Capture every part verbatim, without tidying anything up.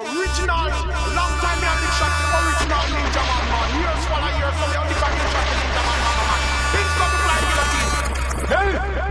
Original, long time me a big shot, original Ninja Man man. Here's what I hear from the only big shot, Ninja Man man man. Things come to fly with the team. Hey!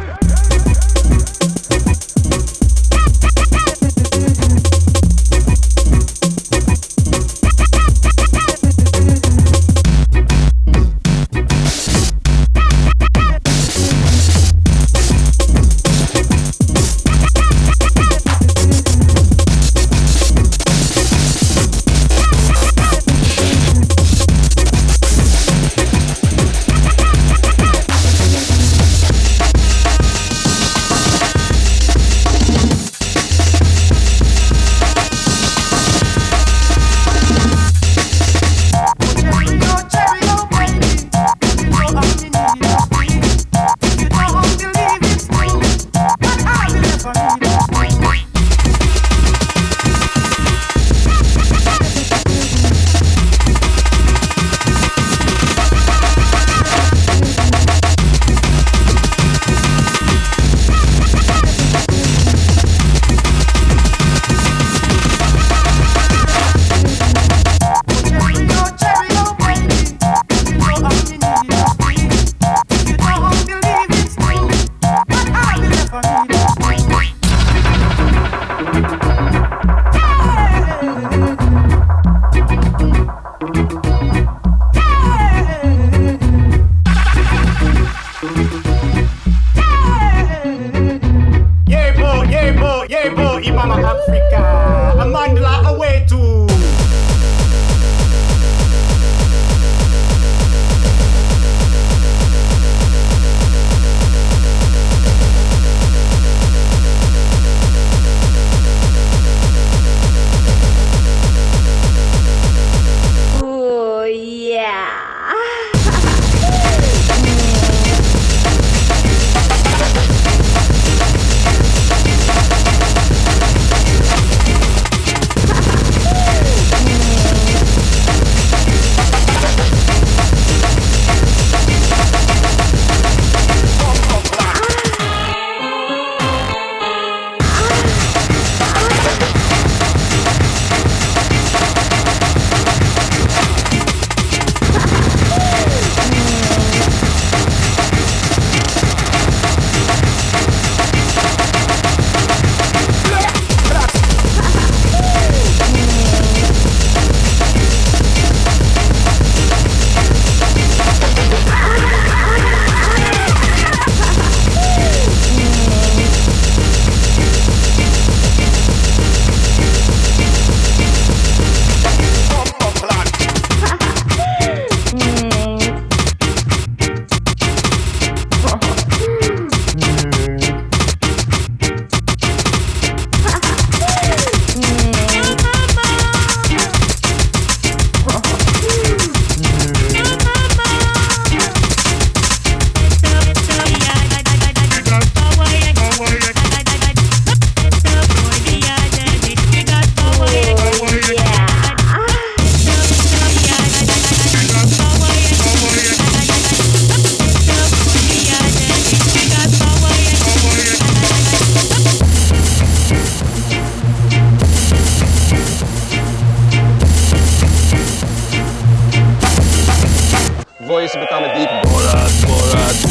Voice become a deep Borat, Borat,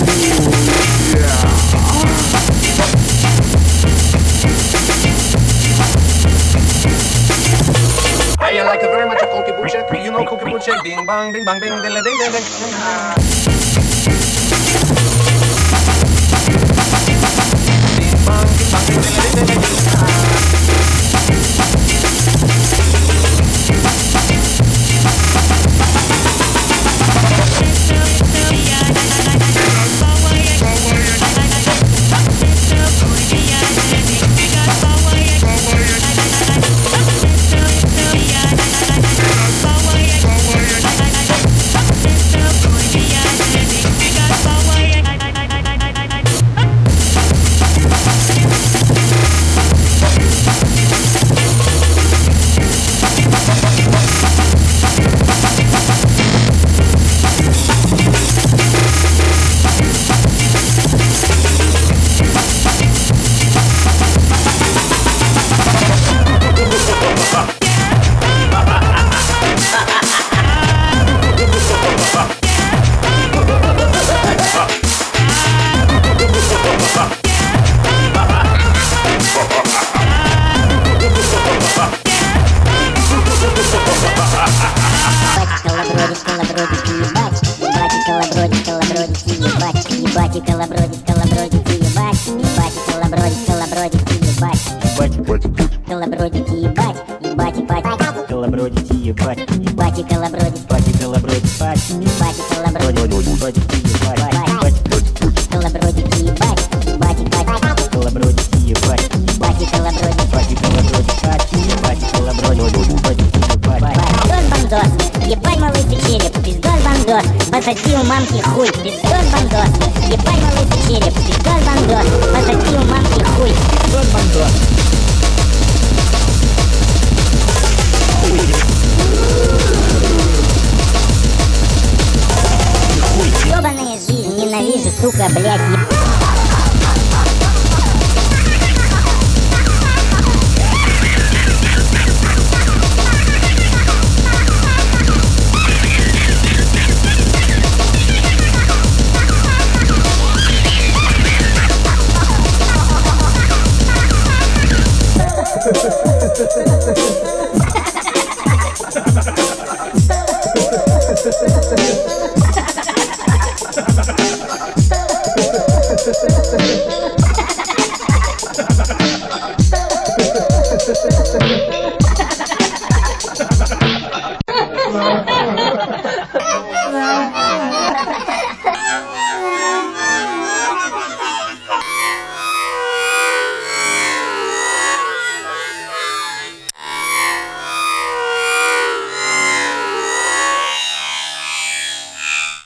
ooh, yeah. I like very much a Cookie Bullshit, you know Cookie Bullshit, ding bang, ding bang, ding ding ding ding ding ding. Ding bang, ding bang, ding ding ding ding ding. Ебать, колобродить, колобродить, ебать. Ебать, колобродить, колобродить, ебать. Ебать, Колобродить, ебать. Ебать, ебать. колобродить, ебать. Ебать, колобродить. Ебать, колобродить, ебать. Ебать, колобродить. Колобродить, ебать. Ебать, ебать. Колобродить, ебать. Ебать, колобродить. Ебать, колобродить, ебать, колобродить, ебать. Пиздос бандос, ебать малый череп, пиздос бандос, посади у мамки хуй, пиздос бандос, ебать малый череп, пиздос бандос, посади у мамки хуй, пиздос бандос. Ёбаная жизнь, ненавижу, сука, блядь, еб...